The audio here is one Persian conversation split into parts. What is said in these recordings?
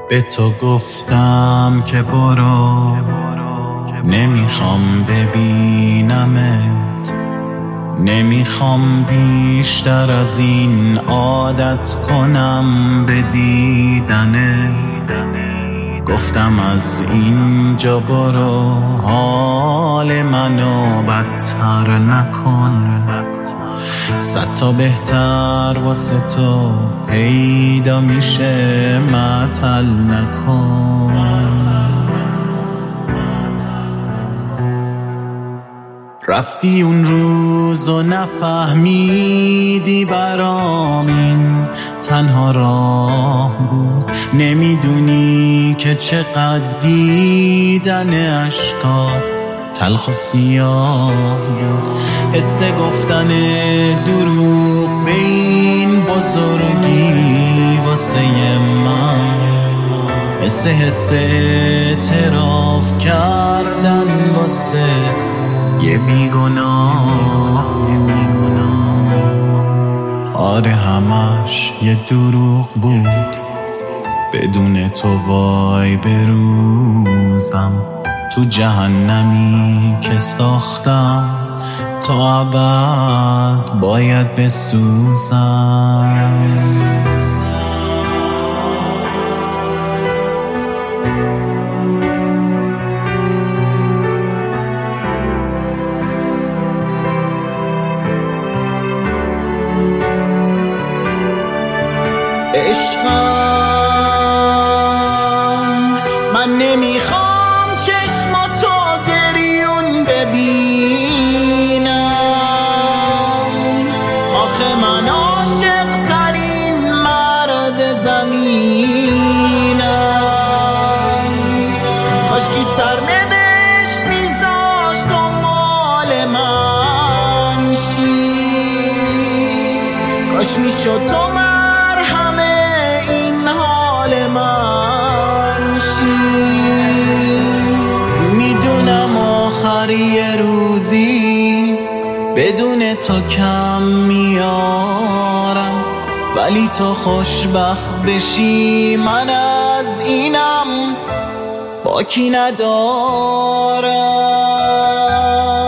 به تو گفتم که برو، نمیخوام ببینمت، نمیخوام بیشتر از این عادت کنم به دیدنت. گفتم از اینجا برو، حال منو بدتر نکن، 100 تا بهتر واسه تو پیدا میشه، معطل نکن. رفتی اون روز و نفهمیدی برام این تنها راه بود، نمیدونی که چقدر دیدن عشقات تلخ و سیاه بود. حس گفتن دروغ به این بزرگی واسه من، حس اعتراف کردن واسه یه بیگناه. آره همش یه دروغ بود، بدون تو وای بروزم تو جهنمی که ساختم، تا ابد باید بسوزم. عشقم من نمیخوام چشماتو گریون ببینم، آخه من عاشق ترین مرد زمینم. کاشکی سرنوشت میذاشت و مال من شی، کاش میشد تو میدونم آخر یه روزی بدون تو کم میارم، ولی تو خوشبخت بشی من از اینم باکی ندارم.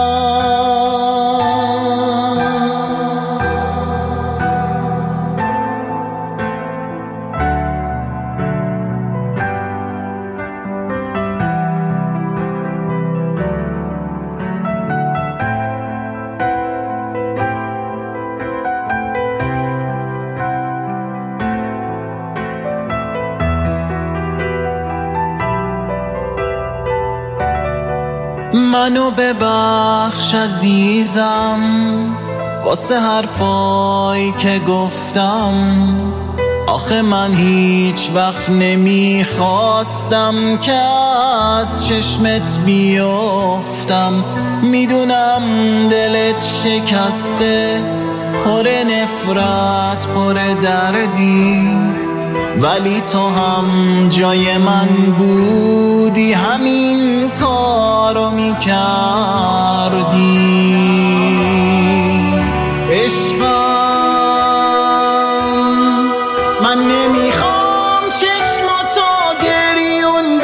منو ببخش عزیزم واسه حرفایی که گفتم، آخه من هیچ وقت نمیخواستم که از چشمت بیفتم. میدونم دلت شکسته، پر نفرت، پر دردی، ولی تو هم جای من بودی همین کارو میکردی. عشقم من نمیخوام چشماتو گریون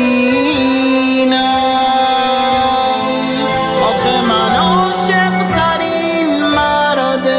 ببینم، آخه من عاشق ترین مرد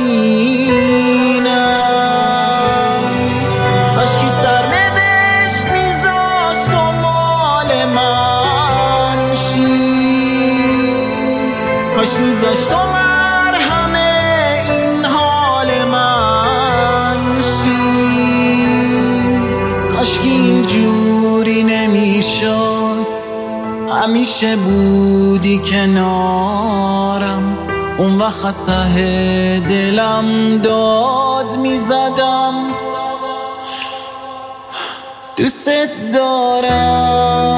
زمینم. کاشکی سرنوشت میذاشت و مال من شی، کاش میذاشت و مرهم این حال من شی. کاشکی اینجوری نمیشد، همیشه بودی کنارم، اون وقت از ته دلم داد میزدم دوست دارم.